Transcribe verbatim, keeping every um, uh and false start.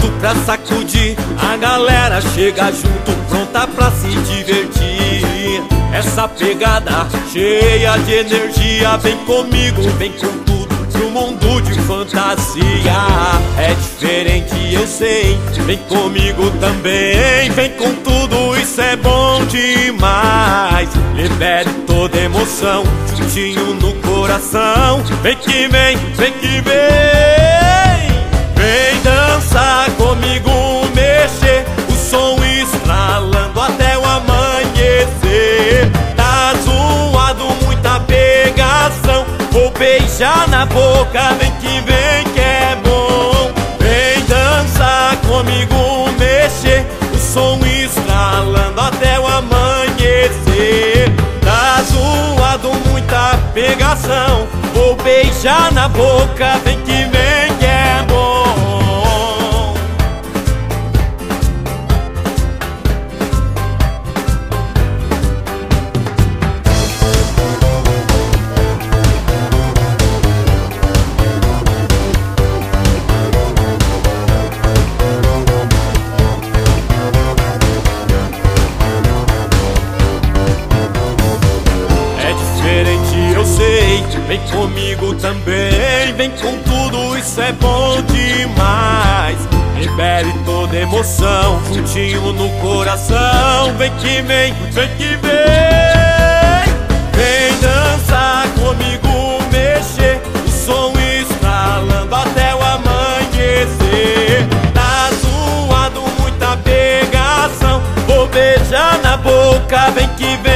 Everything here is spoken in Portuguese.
pronto pra sacudir. A galera chega junto, pronta pra se divertir. Essa pegada cheia de energia, vem comigo, vem com tudo pro mundo de fantasia. É diferente, eu sei, vem comigo também. Vem com tudo, isso é bom demais. Libere toda emoção, juntinho no coração. Vem que vem, vem que vem. Vem dançar comigo, mexer o som estralando até o amanhecer. Tá zoado, muita pegação, vou beijar na boca, vem que vem que é bom. Vem dançar comigo, mexer o som estralando até o amanhecer. Tá zoado, muita pegação, vou beijar na boca, vem que vem que é bom. Eu sei, vem comigo também. Vem com tudo, isso é bom demais. Libere toda emoção, juntinho no coração. Vem que vem, vem que vem. Vem dançar comigo, mexer o som estralando até o amanhecer. Tá zoado, muita pegação, vou beijar na boca, vem que vem.